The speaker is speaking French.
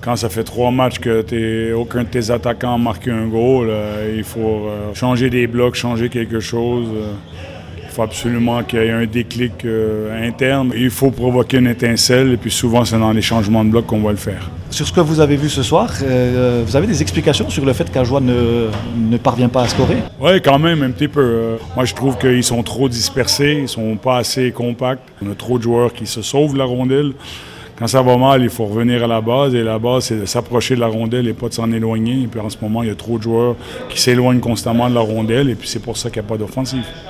Quand ça fait 3 matchs que aucun de tes attaquants a marqué un goal, il faut changer des blocs, changer quelque chose. Il faut absolument qu'il y ait un déclic interne. Il faut provoquer une étincelle et puis souvent c'est dans les changements de blocs qu'on va le faire. Sur ce que vous avez vu ce soir, vous avez des explications sur le fait qu'Ajoie ne parvient pas à scorer? Oui, quand même, un petit peu. Moi, je trouve qu'ils sont trop dispersés, ils sont pas assez compacts. On a trop de joueurs qui se sauvent de la rondelle. Quand ça va mal, il faut revenir à la base. Et la base, c'est de s'approcher de la rondelle et pas de s'en éloigner. Et puis en ce moment, il y a trop de joueurs qui s'éloignent constamment de la rondelle. Et puis c'est pour ça qu'il n'y a pas d'offensive.